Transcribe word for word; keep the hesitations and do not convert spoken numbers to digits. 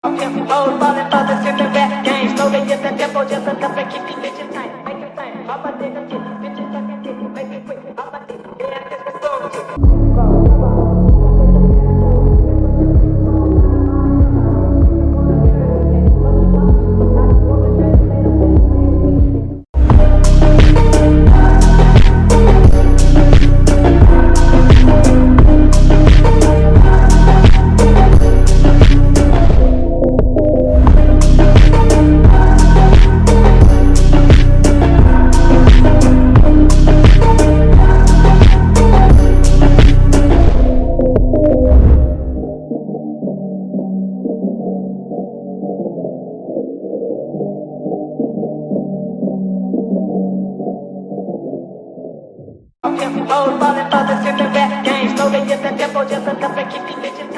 Tempo, falling for the center back game. Slowly get the tempo, just enough to keep these bitches tight. Make it tight, pop a nigga, get bitches fucking dick. Make it quick, pop a dick, yeah, this is so. Tempo, falling for the center back game. Slowly get the tempo, just enough to keep these bitches